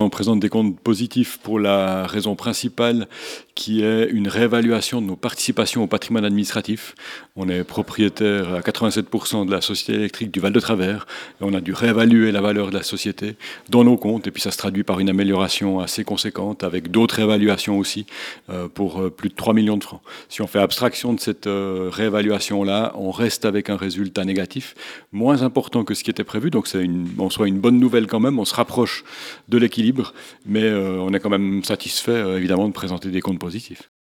On présente des comptes positifs pour la raison principale qui est une réévaluation de nos participations au patrimoine administratif. On est propriétaire à 87% de la société électrique du Val de Travers et on a dû réévaluer la valeur de la société dans nos comptes et puis ça se traduit par une amélioration assez conséquente avec d'autres réévaluations aussi pour plus de 3 millions de francs. Si on fait abstraction de cette réévaluation-là, on reste avec un résultat négatif, moins important que ce qui était prévu, donc c'est en soi une bonne nouvelle quand même, on se rapproche de l'équilibre, mais on est quand même satisfait évidemment de présenter des comptes positifs.